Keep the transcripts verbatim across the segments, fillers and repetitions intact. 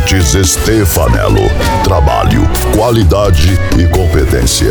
Sementes Stefanello. Trabalho, qualidade e competência.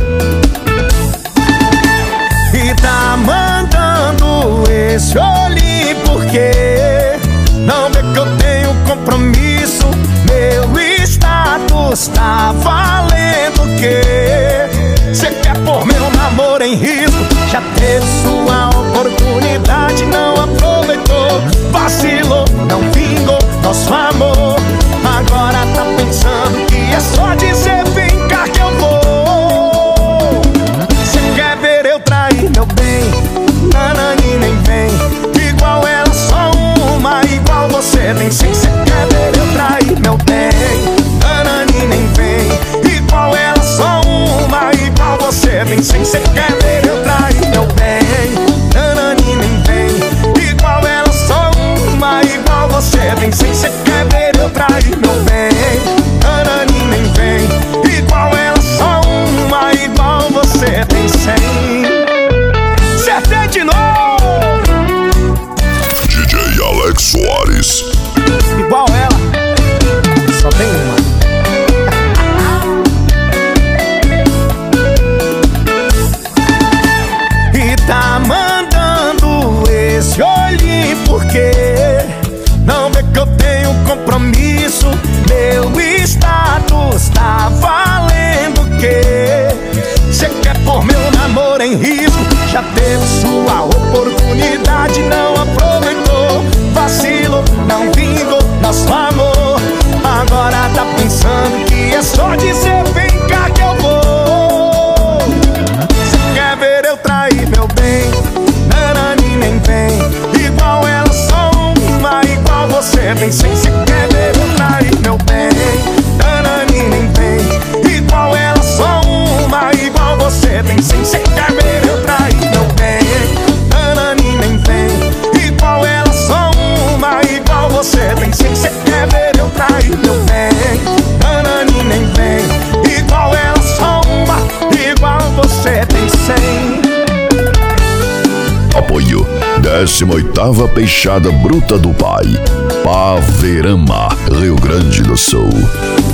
E tá mandando esse olhinho porque não vê que eu tenho compromisso. Meu status tá valendo o quê? Cê quer pôr meu namoro em risco? Já teve sua oportunidade, não aproveitou. Vacilou, não vingou nosso amor. Agora tá pensando que é só dizer vem cá que eu vou. Cê quer ver eu trair meu bem? Nanani nem vem. Igual ela só uma, igual você tem sim. Cê quer ver eu trair meu bem? Nanani nem vem. Igual ela só uma, igual você tem sim. Cê quer ver eu trair meu bem? Nanani nem vem. Igual ela só uma, igual você tem sim. Cê quer ver eu trair meu bem? Nanani nem vem. Igual ela só uma, igual você tem cem. Acertei de novo! D J Alex Soares. Igual ela, só tem uma. E tá mandando esse olhinho porque não vê que eu tenho compromisso. Meu status tá valendo o quê? Cê quer pôr meu namoro em risco? Já teve sua oportunidade, não aproveitou. Vacilo, não vingou nosso amor. Agora tá pensando que é só dizer vem cá que eu vou. Cê quer ver eu trair meu bem? Nanani nem vem. Igual ela só uma, igual você tem sim. Cê quer ver eu trair meu bem? Nanani nem vem. Igual ela só uma, igual você tem sim. Cê quer ver eu trair meu bem? Nanani nem vem. Igual ela só uma, igual você tem sim. Cê quer ver eu trair meu bem? Nanani nem vem. Igual ela só uma, igual você tem cem. Apoio décima oitava Peixada Bruta do Pai, Paverama, Rio Grande do Sul.